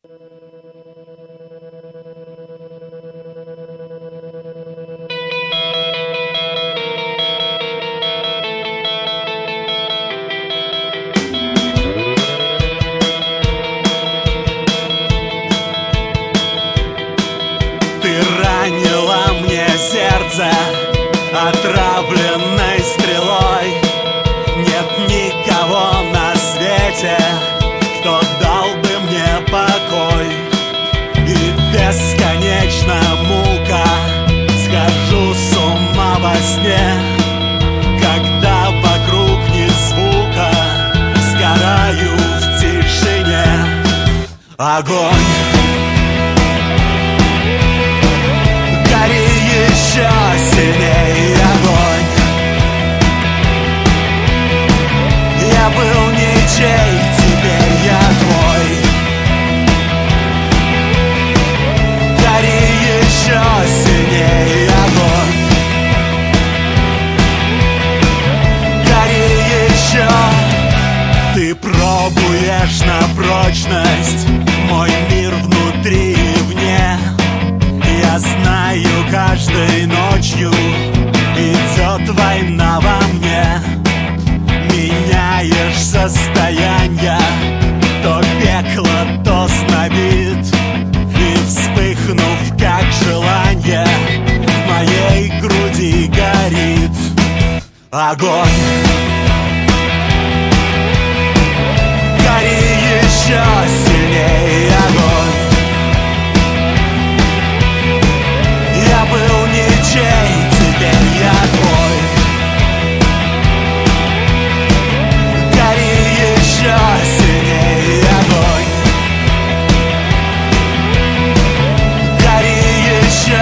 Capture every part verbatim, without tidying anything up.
Сердце, отравленной стрелой, нет никого на свете, кто дал бы мне покой. И бесконечна мука, схожу с ума во сне, когда вокруг ни звука, сгораю в тишине. Огонь, еще сильней, огонь. Я был ничей, теперь я твой. Гори еще сильней, огонь. Гори еще. Ты пробуешь на прочность мой мир внутри и вне. Я знаю, каждой ночью идет война во мне. Меняешь состояние, то пекло, то знобит. И вспыхнув, как желание, в моей груди горит огонь. Гори еще сильней, огонь. Я был ничей, теперь я твой. Гори еще сильней, огонь. Гори еще.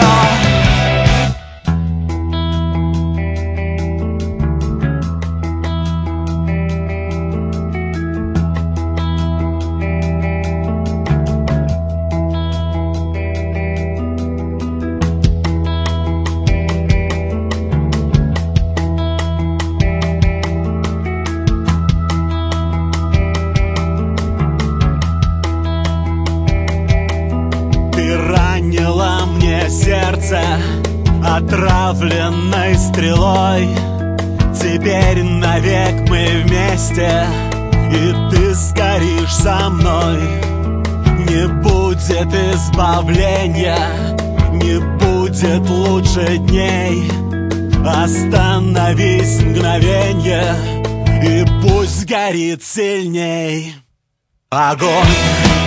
Сердце, отравленной стрелой. Теперь навек мы вместе, и ты сгоришь со мной. Не будет избавления, не будет лучше дней. Остановись мгновенье, и пусть горит сильней огонь.